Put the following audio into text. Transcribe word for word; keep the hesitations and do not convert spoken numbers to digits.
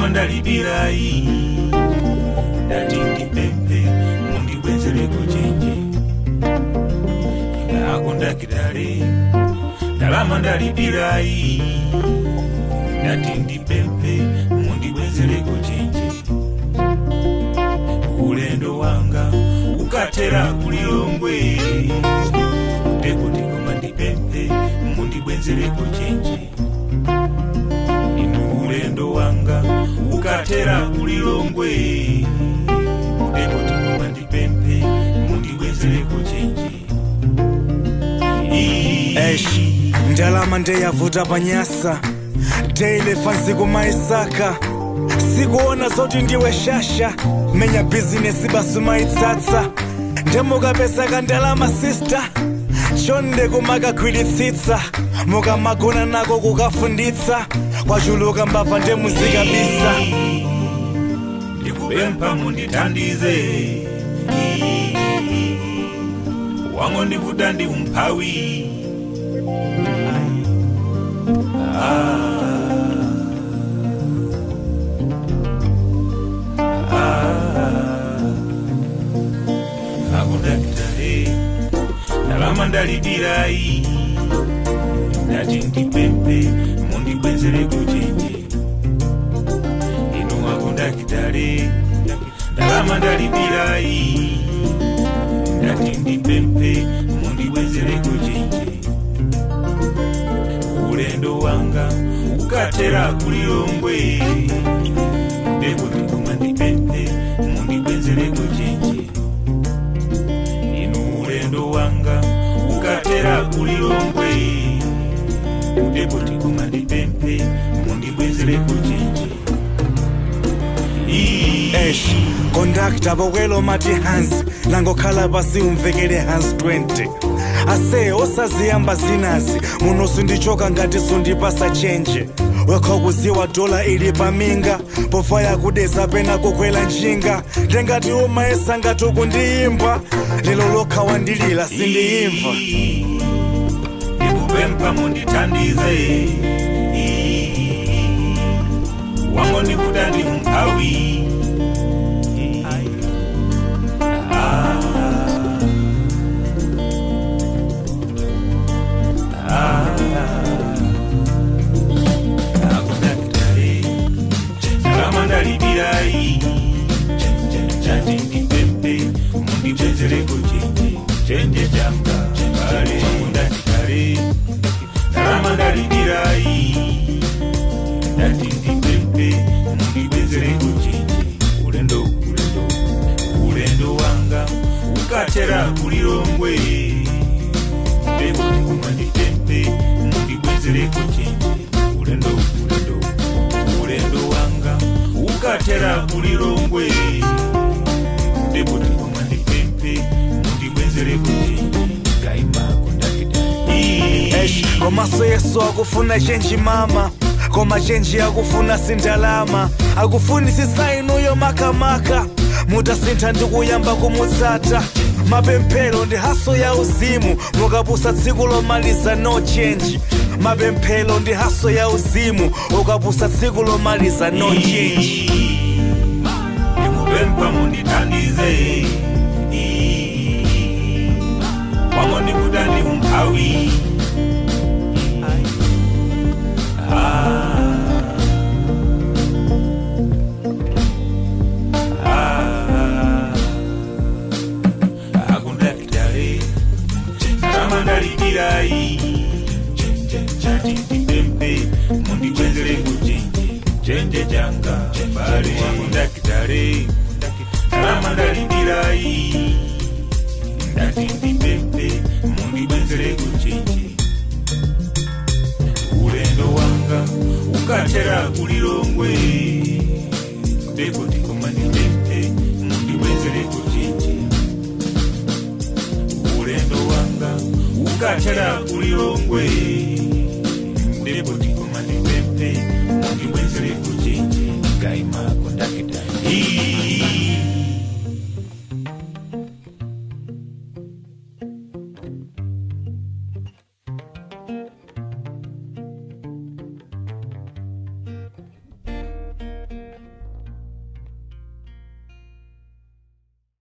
ndalama ndalibirai ndati ndipempe mundibwezereko chenje akundakidale ndalama ndalibirai ndati ndipempe mundibwezereko chenje ulendo wanga ukatera kulilongwe ndekuti koma ndipempe mundibwezereko chenje inu ulendo wanga ukatera kulilongwe ndekuti koma ndipempe mundibwezereko chenje Eish, ndalama ndeyavuta panyasa Daily fansi kumaisaka Sikuona zoti ndiwe shasha Menya business basu maitsatsa Ndemuka pesa kandalama sister Chonde kumaka kwiditsitsa Muka magona nako kukafunditsa Kwa juluka mbava nde muzika bisa ndikupempha munditandize wango ndivuta ndi umphawi akundakitale ndalama ndalibirai ndati ndipempe mundibwezereko chenje inu akundakitale ndalama ndalibirai ndati ndipempe mundibwezereko chenje ulendo wanga ukatera kulilongwe ndekuti koma ndipempe mundibwezereko chenje inu ulendo wanga ukatera kulilongwe ndekuti koma ndipempe mundibwezereko chenje Eish, conductor bokwelo mati hands Langokhala pasi umvekele hands twenty Ase osaziyamba zinazi Muno sundichoka ngati sundipasa change Wekho kuziwa dola ili paminga Pofaya kudeza pena kukwela njinga Ndengati umaesa ngati ukundiimba Lelo lokha wandilila sindiimva ndikupempha munditandize wango ndivuta ndi umphawi akundakitale ndalama ndalibirai chati ndipempe mundibwezereko chenje chenje changa kale akundakitale ndalama ndalibirai ndati ndipempe mundibwezereko chenje ulendo ulendo ulendo wanga ukatera kulilongwe ndekuti koma ndipempe mundibwezereko chenje ulendo ulendo ulendo wanga ukatera kulilongwe ndekuti koma ndipempe mundibwezereko chenje kaima kundakidali Eish, komaso Yesu akufuna chenji mama Koma chenji akufuna sindalama Akufuni sisainuyo makamaka Muta sintha ndikuyamba kumutsata Mapemphero ndi haso ya uzimu Mukapusa tsiku lomaliza no change Mapemphero ndi haso ya uzimu Ukapusa tsiku lomaliza no change ndikupempha munditandize wango ndivuta ndi umphawi akundakitale ndalama ndalibirai chati ndipempe mundibwezereko chenje chenje changa bale akundakitale ndalama ndalibirai ndati ndipempe mundibwezereko chenje ulendo wanga ukatera kulilongwe ndekuti koma ndipempe mundibwezereko chenje ulendo wanga ukatera kulilongwe ndekuti koma ndipempe